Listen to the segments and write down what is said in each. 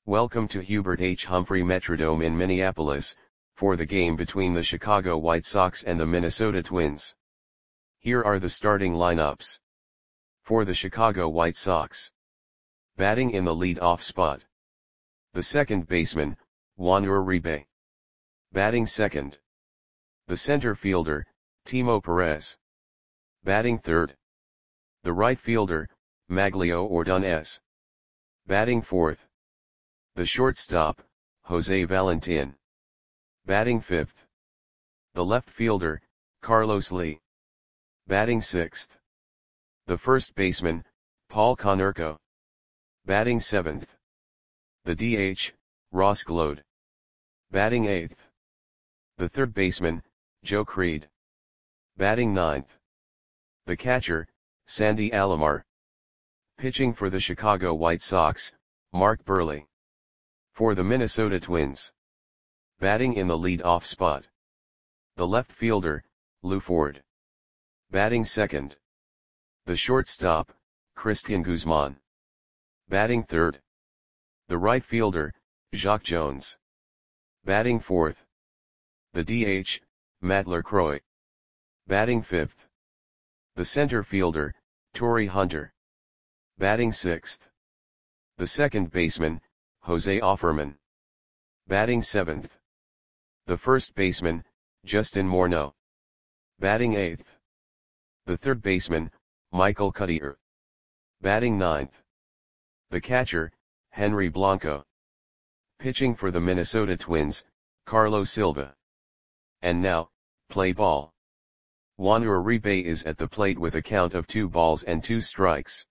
Welcome to Hubert H. Humphrey Metrodome in Minneapolis, for the game between the Chicago White Sox and the Minnesota Twins. Here are the starting lineups. For the Chicago White Sox. Batting in the lead-off spot. The second baseman, Juan Uribe. Batting second. The center fielder, Timo Perez. Batting third. The right fielder, Maglio Ordonez. Batting fourth. The shortstop, Jose Valentin. Batting fifth. The left fielder, Carlos Lee. Batting sixth. The first baseman, Paul Konerko. Batting seventh. The DH, Ross Gload. Batting eighth. The third baseman, Joe Creed. Batting ninth. The catcher, Sandy Alomar. Pitching for the Chicago White Sox, Mark Buehrle. For the Minnesota Twins. Batting in the lead-off spot. The left fielder, Lew Ford. Batting second. The shortstop, Cristian Guzman. Batting third. The right fielder, Jacque Jones. Batting fourth. The DH, Matt LaCroix. Batting fifth. The center fielder, Torii Hunter. Batting sixth. The second baseman, Jose Offerman. Batting seventh. The first baseman, Justin Morneau. Batting eighth. The third baseman, Michael Cuddyer. Batting ninth. The catcher, Henry Blanco. Pitching for the Minnesota Twins, Carlos Silva. And now, play ball. Juan Uribe is at the plate with a count of 2 balls and 2 strikes.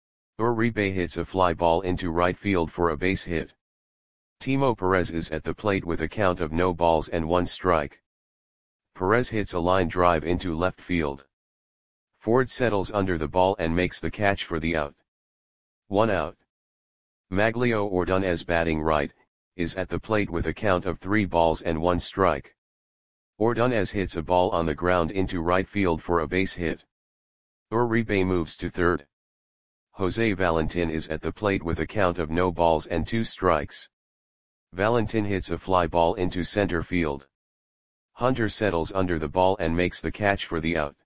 Uribe hits a fly ball into right field for a base hit. Timo Perez is at the plate with a count of 0 balls and 1 strike. Perez hits a line drive into left field. Ford settles under the ball and makes the catch for the out. 1 out. Maglio Ordonez, batting right, is at the plate with a count of 3 balls and 1 strike. Ordonez hits a ball on the ground into right field for a base hit. Uribe moves to third. Jose Valentin is at the plate with a count of 0 balls and 2 strikes. Valentin hits a fly ball into center field. Hunter settles under the ball and makes the catch for the out.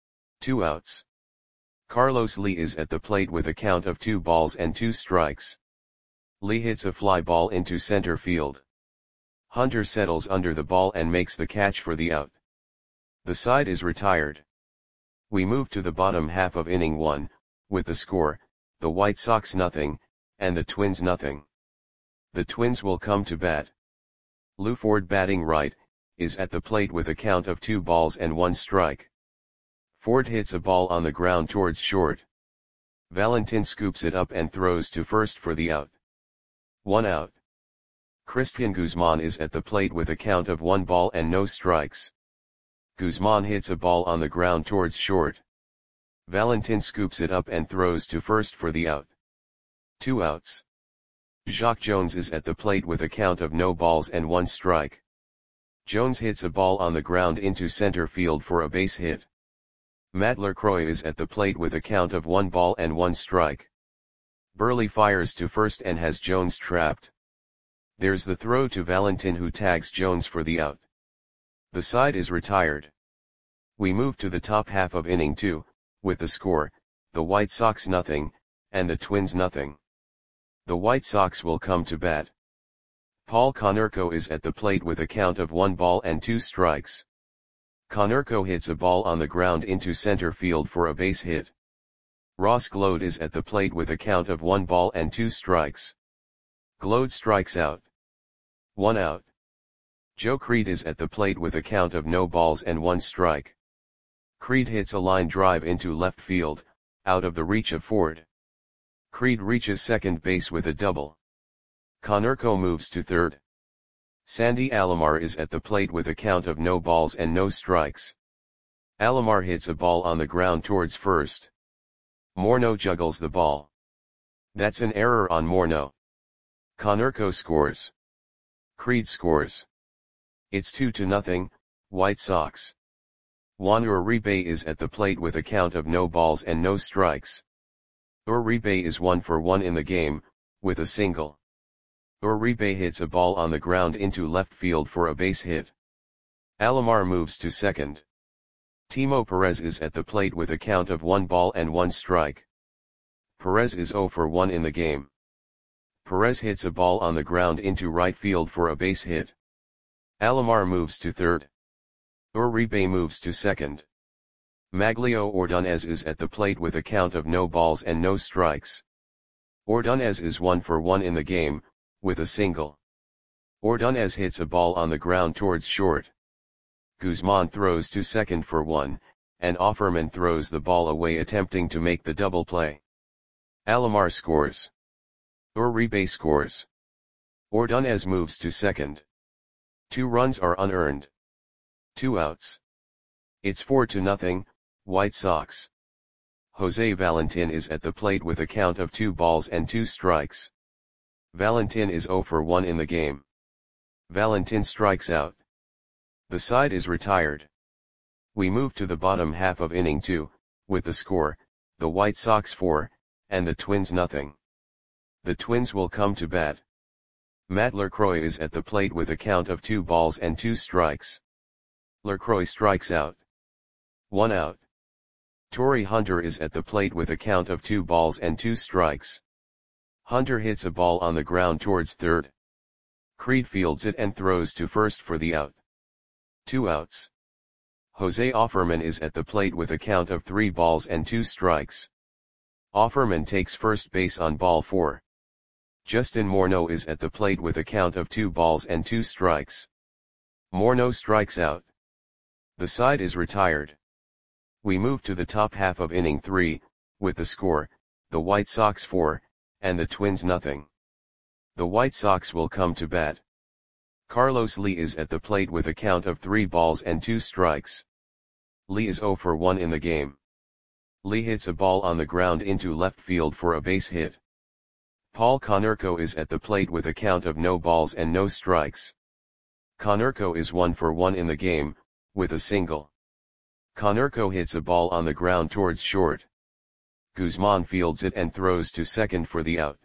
2 outs. Carlos Lee is at the plate with a count of 2 balls and 2 strikes. Lee hits a fly ball into center field. Hunter settles under the ball and makes the catch for the out. The side is retired. We move to the bottom half of inning 1, with the score, the White Sox 0, and the Twins 0. The Twins will come to bat. Lew Ford, batting right, is at the plate with a count of 2 balls and 1 strike. Ford hits a ball on the ground towards short. Valentin scoops it up and throws to first for the out. 1 out. Cristian Guzman is at the plate with a count of 1 ball and no strikes. Guzman hits a ball on the ground towards short. Valentin scoops it up and throws to first for the out. 2 outs. Jacque Jones is at the plate with a count of 0 balls and 1 strike. Jones hits a ball on the ground into center field for a base hit. Matt LaCroix is at the plate with a count of 1 ball and 1 strike. Buehrle fires to first and has Jones trapped. There's the throw to Valentin, who tags Jones for the out. The side is retired. We move to the top half of inning 2, with the score, the White Sox 0, and the Twins 0. The White Sox will come to bat. Paul Konerko is at the plate with a count of 1 ball and 2 strikes. Konerko hits a ball on the ground into center field for a base hit. Ross Gload is at the plate with a count of 1 ball and 2 strikes. Gload strikes out. 1 out. Joe Creed is at the plate with a count of 0 balls and 1 strike. Creed hits a line drive into left field, out of the reach of Ford. Creed reaches second base with a double. Konerko moves to third. Sandy Alomar is at the plate with a count of 0 balls and no strikes. Alomar hits a ball on the ground towards first. Morneau juggles the ball. That's an error on Morneau. Konerko scores. Creed scores. It's 2-0, White Sox. Juan Uribe is at the plate with a count of 0 balls and no strikes. Uribe is 1 for 1 in the game, with a single. Uribe hits a ball on the ground into left field for a base hit. Alomar moves to second. Timo Perez is at the plate with a count of 1 ball and 1 strike. Perez is 0 for 1 in the game. Perez hits a ball on the ground into right field for a base hit. Alomar moves to third. Uribe moves to second. Maglio Ordonez is at the plate with a count of no balls and no strikes. Ordonez is 1 for 1 in the game, with a single. Ordonez hits a ball on the ground towards short. Guzman throws to second for 1, and Offerman throws the ball away attempting to make the double play. Alomar scores. Uribe scores. Ordonez moves to second. 2 runs are unearned. 2 outs. It's 4-0, White Sox. Jose Valentin is at the plate with a count of 2 balls and 2 strikes. Valentin is 0 for 1 in the game. Valentin strikes out. The side is retired. We move to the bottom half of inning 2, with the score, the White Sox 4, and the Twins 0. The Twins will come to bat. Matt LaCroix is at the plate with a count of 2 balls and 2 strikes. LaCroix strikes out. 1 out. Torrey Hunter is at the plate with a count of 2 balls and 2 strikes. Hunter hits a ball on the ground towards third. Creed fields it and throws to first for the out. 2 outs. Jose Offerman is at the plate with a count of 3 balls and 2 strikes. Offerman takes first base on ball 4. Justin Morneau is at the plate with a count of 2 balls and 2 strikes. Morneau strikes out. The side is retired. We move to the top half of inning 3, with the score, the White Sox 4, and the Twins 0. The White Sox will come to bat. Carlos Lee is at the plate with a count of 3 balls and 2 strikes. Lee is 0 for 1 in the game. Lee hits a ball on the ground into left field for a base hit. Paul Konerko is at the plate with a count of no balls and no strikes. Konerko is 1 for 1 in the game, with a single. Konerko hits a ball on the ground towards short. Guzman fields it and throws to second for the out.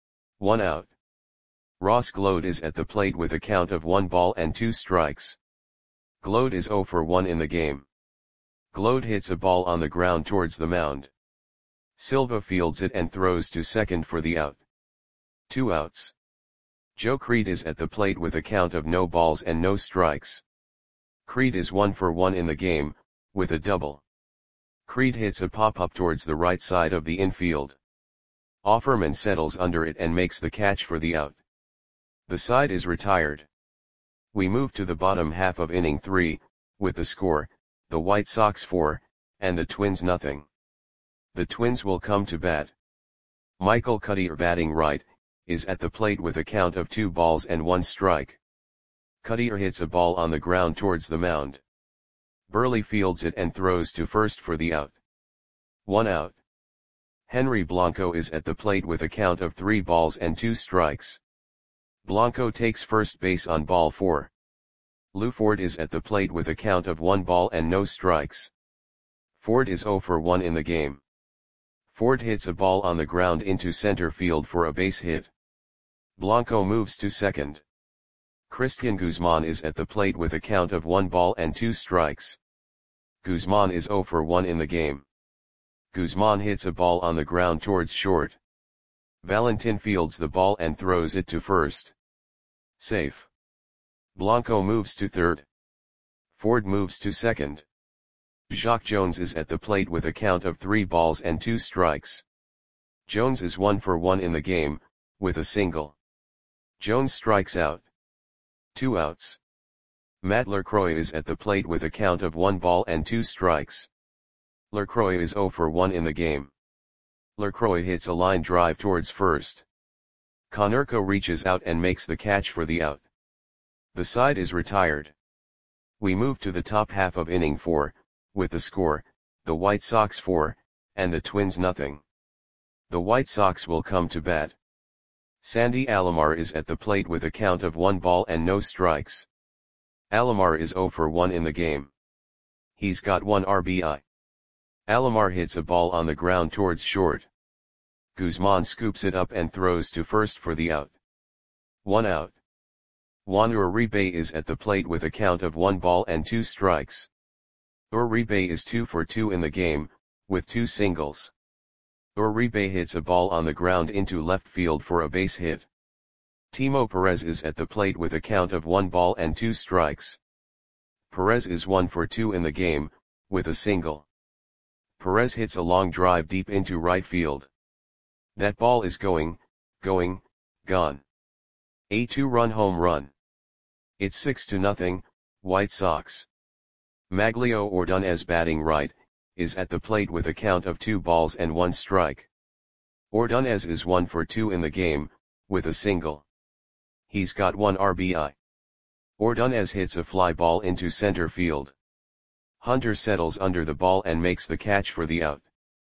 1 out. Ross Gload is at the plate with a count of 1 ball and 2 strikes. Gload is 0 for 1 in the game. Gload hits a ball on the ground towards the mound. Silva fields it and throws to second for the out. 2 outs. Joe Creed is at the plate with a count of no balls and no strikes. Creed is 1 for 1 in the game, with a double. Creed hits a pop-up towards the right side of the infield. Offerman settles under it and makes the catch for the out. The side is retired. We move to the bottom half of inning 3, with the score, the White Sox 4, and the Twins 0. The Twins will come to bat. Michael Cuddyer batting right, is at the plate with a count of 2 balls and 1 strike. Cuddyer hits a ball on the ground towards the mound. Burley fields it and throws to first for the out. 1 out. Henry Blanco is at the plate with a count of 3 balls and 2 strikes. Blanco takes first base on ball 4. Lou Ford is at the plate with a count of 1 ball and no strikes. Ford is 0 for 1 in the game. Ford hits a ball on the ground into center field for a base hit. Blanco moves to second. Christian Guzman is at the plate with a count of 1 ball and 2 strikes. Guzman is 0 for 1 in the game. Guzman hits a ball on the ground towards short. Valentin fields the ball and throws it to first. Safe. Blanco moves to third. Ford moves to second. Jacque Jones is at the plate with a count of 3 balls and 2 strikes. Jones is 1 for 1 in the game, with a single. Jones strikes out. 2 outs. Matt LaCroix is at the plate with a count of 1 ball and 2 strikes. LaCroix is 0 for 1 in the game. LaCroix hits a line drive towards first. Konerko reaches out and makes the catch for the out. The side is retired. We move to the top half of inning 4, with the score, the White Sox 4, and the Twins 0. The White Sox will come to bat. Sandy Alomar is at the plate with a count of 1 ball and no strikes. Alomar is 0 for 1 in the game. He's got 1 RBI. Alomar hits a ball on the ground towards short. Guzman scoops it up and throws to first for the out. 1 out. Juan Uribe is at the plate with a count of 1 ball and 2 strikes. Uribe is 2 for 2 in the game, with 2 singles. Uribe hits a ball on the ground into left field for a base hit. Timo Perez is at the plate with a count of 1 ball and 2 strikes. Perez is 1 for 2 in the game, with a single. Perez hits a long drive deep into right field. That ball is going, gone. A 2-run home run. It's 6-0, White Sox. Maglio Ordonez batting right, is at the plate with a count of 2 balls and 1 strike. Ordonez is 1 for 2 in the game, with a single. He's got 1 RBI. Ordonez hits a fly ball into center field. Hunter settles under the ball and makes the catch for the out.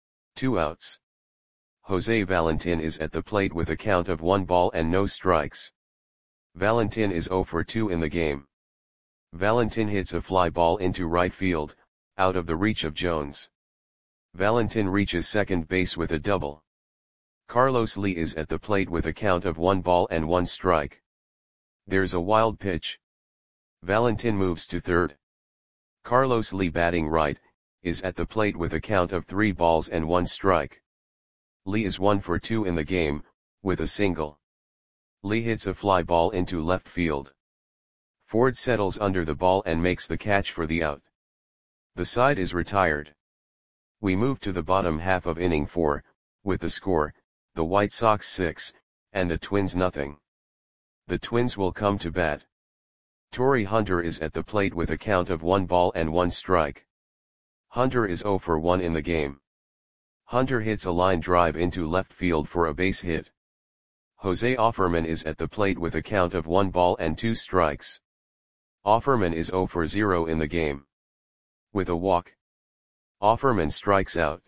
2 outs. Jose Valentin is at the plate with a count of 1 ball and no strikes. Valentin is 0 for 2 in the game. Valentin hits a fly ball into right field, out of the reach of Jones. Valentin reaches second base with a double. Carlos Lee is at the plate with a count of 1 ball and 1 strike. There's a wild pitch. Valentin moves to third. Carlos Lee batting right, is at the plate with a count of 3 balls and 1 strike. Lee is 1 for 2 in the game, with a single. Lee hits a fly ball into left field. Ford settles under the ball and makes the catch for the out. The side is retired. We move to the bottom half of inning 4, with the score, the White Sox 6, and the Twins nothing. The Twins will come to bat. Torii Hunter is at the plate with a count of 1 ball and 1 strike. Hunter is 0 for 1 in the game. Hunter hits a line drive into left field for a base hit. Jose Offerman is at the plate with a count of 1 ball and 2 strikes. Offerman is 0 for 0 in the game. With a walk. Offerman strikes out.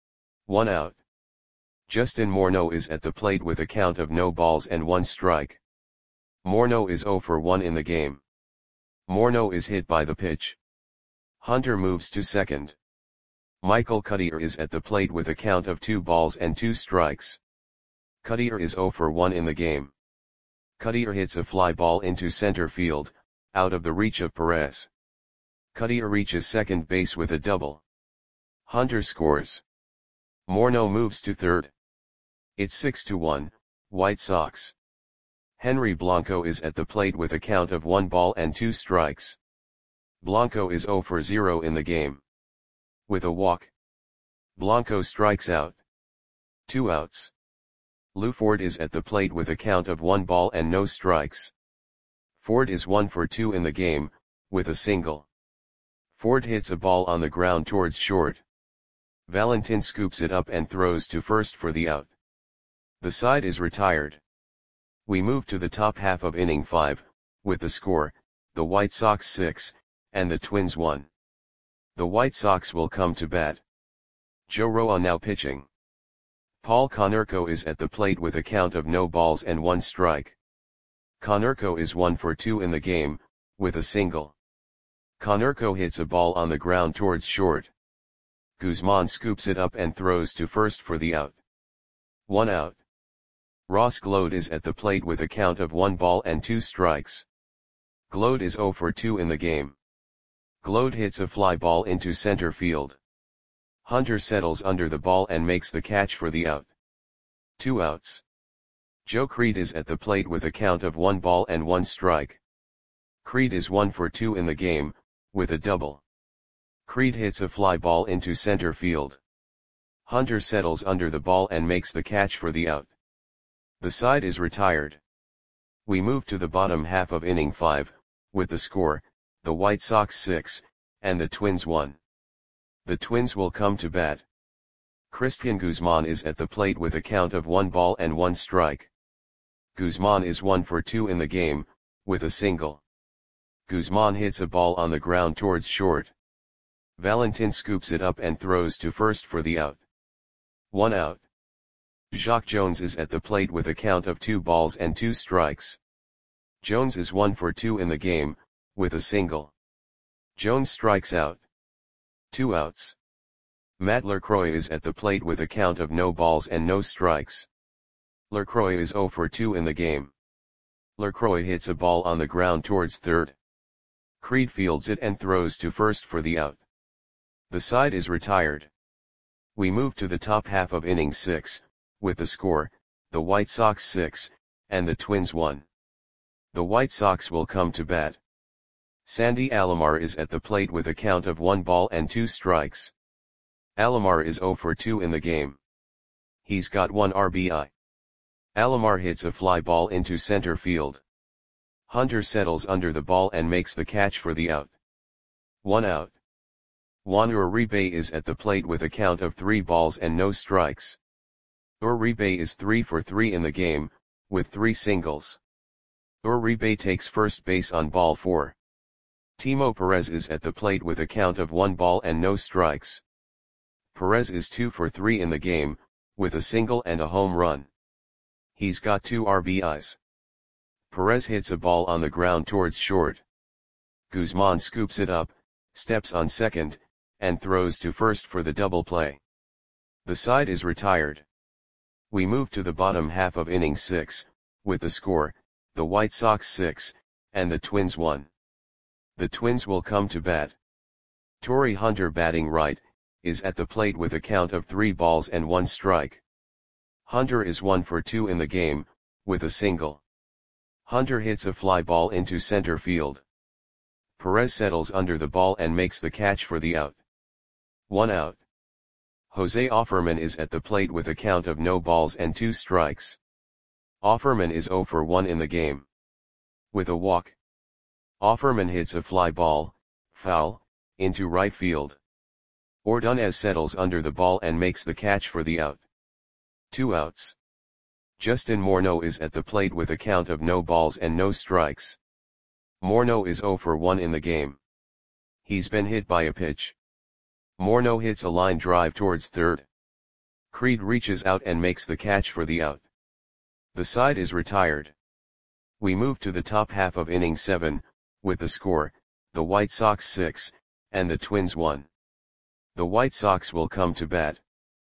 1 out. Justin Morneau is at the plate with a count of no balls and 1 strike. Morneau is 0 for 1 in the game. Morneau is hit by the pitch. Hunter moves to second. Michael Cuddyer is at the plate with a count of 2 balls and 2 strikes. Cuddyer is 0 for 1 in the game. Cuddyer hits a fly ball into center field, out of the reach of Perez. Cuddyer reaches second base with a double. Hunter scores. Morneau moves to third. It's 6-1, White Sox. Henry Blanco is at the plate with a count of 1 ball and 2 strikes. Blanco is 0 for 0 in the game. With a walk. Blanco strikes out. 2 outs. Lou Ford is at the plate with a count of 1 ball and no strikes. Ford is 1 for 2 in the game, with a single. Ford hits a ball on the ground towards short. Valentin scoops it up and throws to first for the out. The side is retired. We move to the top half of inning 5, with the score, the White Sox 6, and the Twins 1. The White Sox will come to bat. Joe Roa now pitching. Paul Konerko is at the plate with a count of no balls and 1 strike. Konerko is 1 for 2 in the game, with a single. Konerko hits a ball on the ground towards short. Guzman scoops it up and throws to first for the out. 1 out. Ross Gload is at the plate with a count of 1 ball and 2 strikes. Gload is 0 for 2 in the game. Gload hits a fly ball into center field. Hunter settles under the ball and makes the catch for the out. 2 outs. Joe Creed is at the plate with a count of 1 ball and 1 strike. Creed is 1 for 2 in the game, with a double. Creed hits a fly ball into center field. Hunter settles under the ball and makes the catch for the out. The side is retired. We move to the bottom half of inning 5, with the score, the White Sox 6, and the Twins 1. The Twins will come to bat. Christian Guzman is at the plate with a count of 1 ball and 1 strike. Guzman is 1 for 2 in the game, with a single. Guzman hits a ball on the ground towards short. Valentin scoops it up and throws to first for the out. 1 out. Jacque Jones is at the plate with a count of 2 balls and 2 strikes. Jones is 1 for 2 in the game, with a single. Jones strikes out. 2 outs. Matt LaCroix is at the plate with a count of no balls and no strikes. LaCroix is 0 for 2 in the game. LaCroix hits a ball on the ground towards third. Creed fields it and throws to first for the out. The side is retired. We move to the top half of inning 6, with the score, the White Sox 6, and the Twins 1. The White Sox will come to bat. Sandy Alomar is at the plate with a count of 1 ball and 2 strikes. Alomar is 0 for 2 in the game. He's got 1 RBI. Alomar hits a fly ball into center field. Hunter settles under the ball and makes the catch for the out. 1 out. Juan Uribe is at the plate with a count of 3 balls and no strikes. Uribe is 3 for 3 in the game, with 3 singles. Uribe takes first base on ball 4. Timo Perez is at the plate with a count of 1 ball and no strikes. Perez is 2 for 3 in the game, with a single and a home run. He's got 2 RBIs. Perez hits a ball on the ground towards short. Guzman scoops it up, steps on second, and throws to first for the double play. The side is retired. We move to the bottom half of inning 6, with the score, the White Sox 6, and the Twins 1. The Twins will come to bat. Torrey Hunter, batting right, is at the plate with a count of 3 balls and 1 strike. Hunter is 1 for 2 in the game, with a single. Hunter hits a fly ball into center field. Perez settles under the ball and makes the catch for the out. 1 out. Jose Offerman is at the plate with a count of no balls and 2 strikes. Offerman is 0 for 1 in the game. With a walk. Offerman hits a fly ball, foul, into right field. Ordonez settles under the ball and makes the catch for the out. 2 outs. Justin Morneau is at the plate with a count of no balls and no strikes. Morneau is 0 for 1 in the game. He's been hit by a pitch. Morneau hits a line drive towards third. Creed reaches out and makes the catch for the out. The side is retired. We move to the top half of inning 7, with the score, the White Sox 6, and the Twins 1. The White Sox will come to bat.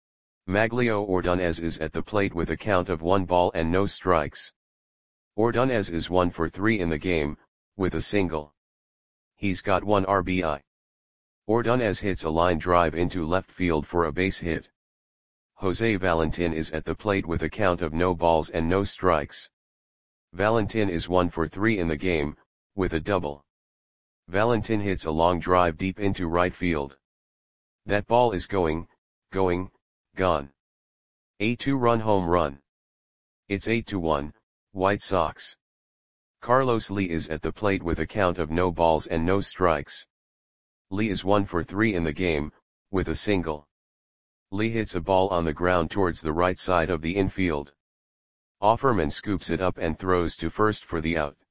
Maglio Ordonez is at the plate with a count of 1 ball and no strikes. Ordonez is 1 for 3 in the game, with a single. He's got 1 RBI. Ordonez hits a line drive into left field for a base hit. Jose Valentin is at the plate with a count of no balls and no strikes. Valentin is 1 for 3 in the game, with a double. Valentin hits a long drive deep into right field. That ball is going, gone. A 2-run home run. It's 8-1, White Sox. Carlos Lee is at the plate with a count of no balls and no strikes. Lee is 1 for 3 in the game, with a single. Lee hits a ball on the ground towards the right side of the infield. Offerman scoops it up and throws to first for the out.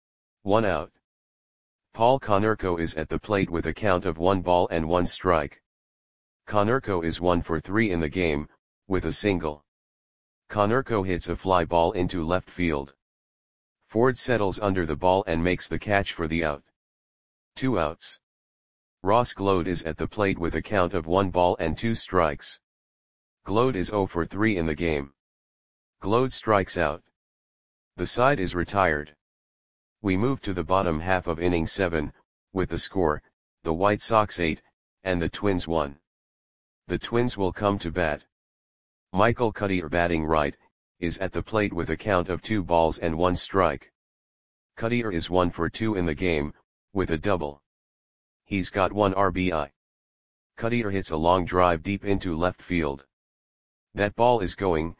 1 out. Paul Konerko is at the plate with a count of 1 ball and 1 strike. Konerko is 1 for 3 in the game, with a single. Konerko hits a fly ball into left field. Ford settles under the ball and makes the catch for the out. 2 outs. Ross Gload is at the plate with a count of 1 ball and 2 strikes. Gload is 0 for 3 in the game. Gload strikes out. The side is retired. We move to the bottom half of inning 7, with the score, the White Sox 8, and the Twins 1. The Twins will come to bat. Michael Cuddyer, batting right, is at the plate with a count of 2 balls and 1 strike. Cuddyer is 1 for 2 in the game, with a double. He's got 1 RBI. Cuddyer hits a long drive deep into left field. That ball is going,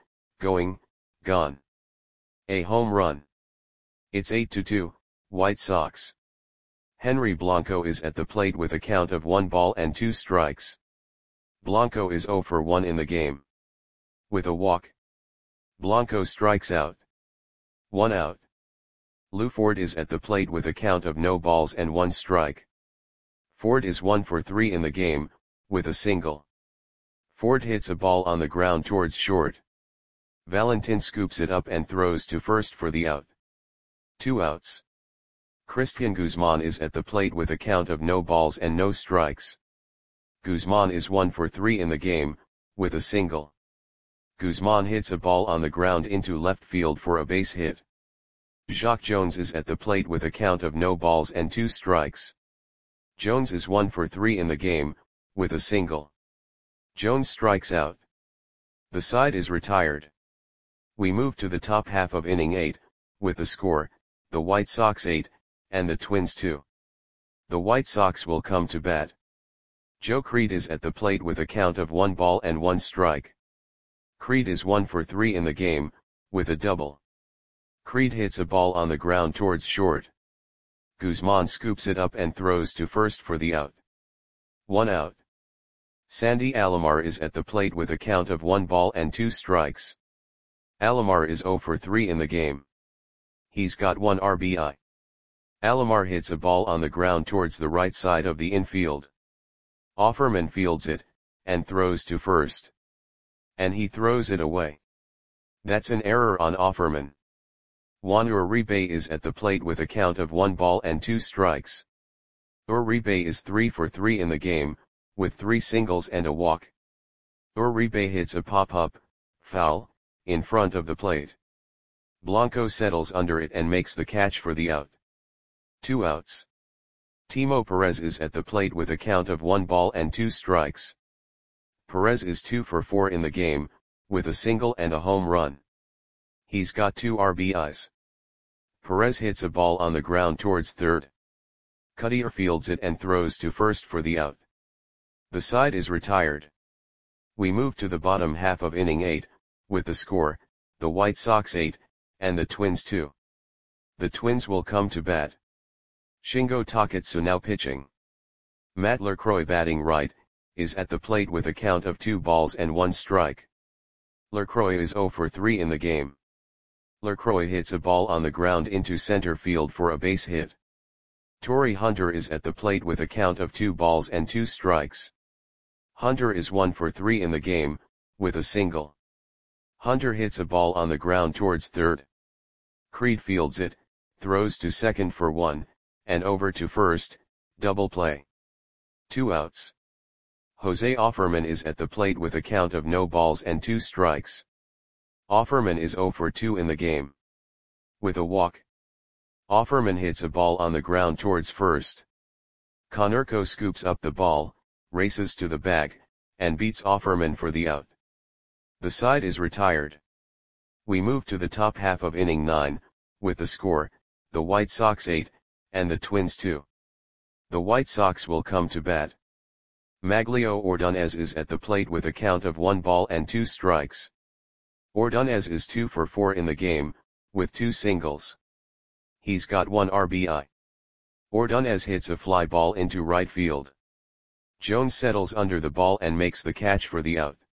gone. A home run. It's 8-2, White Sox. Henry Blanco is at the plate with a count of 1 ball and 2 strikes. Blanco is 0 for 1 in the game. With a walk. Blanco strikes out. 1 out. Lou Ford is at the plate with a count of no balls and 1 strike. Ford is 1 for 3 in the game, with a single. Ford hits a ball on the ground towards short. Valentin scoops it up and throws to first for the out. 2 outs. Christian Guzman is at the plate with a count of no balls and no strikes. Guzman is 1 for 3 in the game, with a single. Guzman hits a ball on the ground into left field for a base hit. Jacques Jones is at the plate with a count of no balls and 2 strikes. Jones is 1 for 3 in the game, with a single. Jones strikes out. The side is retired. We move to the top half of inning 8, with the score, the White Sox 8, and the Twins 2. The White Sox will come to bat. Joe Creed is at the plate with a count of 1 ball and 1 strike. Creed is 1 for 3 in the game, with a double. Creed hits a ball on the ground towards short. Guzman scoops it up and throws to first for the out. 1 out. Sandy Alomar is at the plate with a count of 1 ball and 2 strikes. Alomar is 0 for 3 in the game. He's got 1 RBI. Alomar hits a ball on the ground towards the right side of the infield. Offerman fields it, and throws to first. And he throws it away. That's an error on Offerman. Juan Uribe is at the plate with a count of 1 ball and 2 strikes. Uribe is 3 for 3 in the game, with 3 singles and a walk. Uribe hits a pop-up, foul, in front of the plate. Blanco settles under it and makes the catch for the out. 2 outs. Timo Perez is at the plate with a count of 1 ball and 2 strikes. Perez is 2 for 4 in the game, with a single and a home run. He's got 2 RBIs. Perez hits a ball on the ground towards third. Cutter fields it and throws to first for the out. The side is retired. We move to the bottom half of inning 8, with the score, the White Sox 8, and the Twins 2. The Twins will come to bat. Shingo Takatsu now pitching. Matt LaCroix batting right, is at the plate with a count of 2 balls and 1 strike. LaCroix is 0 for 3 in the game. LaCroix hits a ball on the ground into center field for a base hit. Torrey Hunter is at the plate with a count of 2 balls and 2 strikes. Hunter is 1 for 3 in the game, with a single. Hunter hits a ball on the ground towards third. Creed fields it, throws to second for 1, and over to first, double play. 2 outs. Jose Offerman is at the plate with a count of no balls and 2 strikes. Offerman is 0 for 2 in the game. With a walk. Offerman hits a ball on the ground towards first. Konerko scoops up the ball, races to the bag, and beats Offerman for the out. The side is retired. We move to the top half of inning 9, with the score, the White Sox 8, and the Twins 2. The White Sox will come to bat. Maglio Ordonez is at the plate with a count of 1 ball and 2 strikes. Ordonez is 2 for 4 in the game, with 2 singles. He's got 1 RBI. Ordonez hits a fly ball into right field. Jones settles under the ball and makes the catch for the out.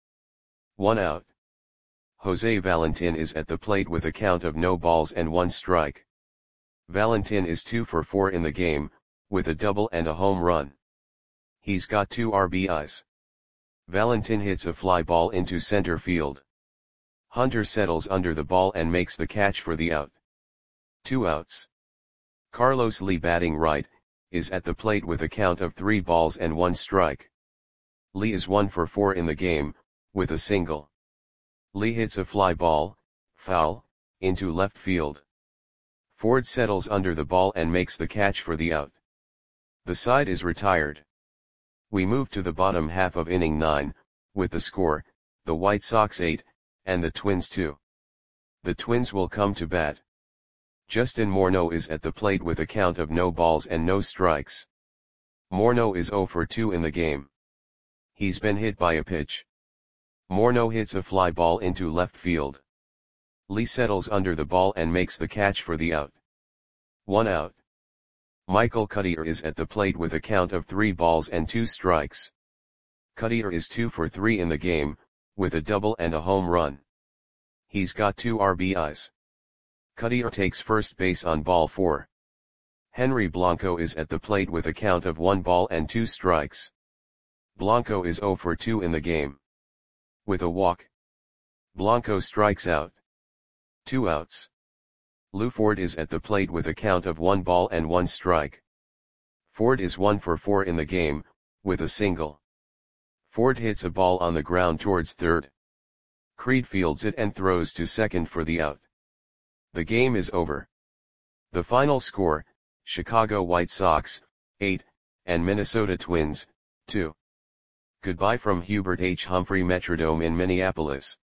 1 out. Jose Valentin is at the plate with a count of no balls and 1 strike. Valentin is 2 for 4 in the game, with a double and a home run. He's got 2 RBIs. Valentin hits a fly ball into center field. Hunter settles under the ball and makes the catch for the out. 2 outs. Carlos Lee batting right, is at the plate with a count of 3 balls and 1 strike. Lee is 1 for 4 in the game, with a single. Lee hits a fly ball, foul, into left field. Ford settles under the ball and makes the catch for the out. The side is retired. We move to the bottom half of inning 9, with the score, the White Sox 8, and the Twins 2. The Twins will come to bat. Justin Morneau is at the plate with a count of no balls and no strikes. Morneau is 0 for 2 in the game. He's been hit by a pitch. Morneau hits a fly ball into left field. Lee settles under the ball and makes the catch for the out. 1 out. Michael Cutter is at the plate with a count of 3 balls and 2 strikes. Cutter is 2 for 3 in the game, with a double and a home run. He's got 2 RBIs. Cutter takes first base on ball 4. Henry Blanco is at the plate with a count of 1 ball and 2 strikes. Blanco is 0 for 2 in the game. With a walk. Blanco strikes out. 2 outs. Lou Ford is at the plate with a count of 1 ball and 1 strike. Ford is 1 for 4 in the game, with a single. Ford hits a ball on the ground towards third. Creed fields it and throws to second for the out. The game is over. The final score, Chicago White Sox, 8, and Minnesota Twins, 2. Goodbye from Hubert H. Humphrey Metrodome in Minneapolis.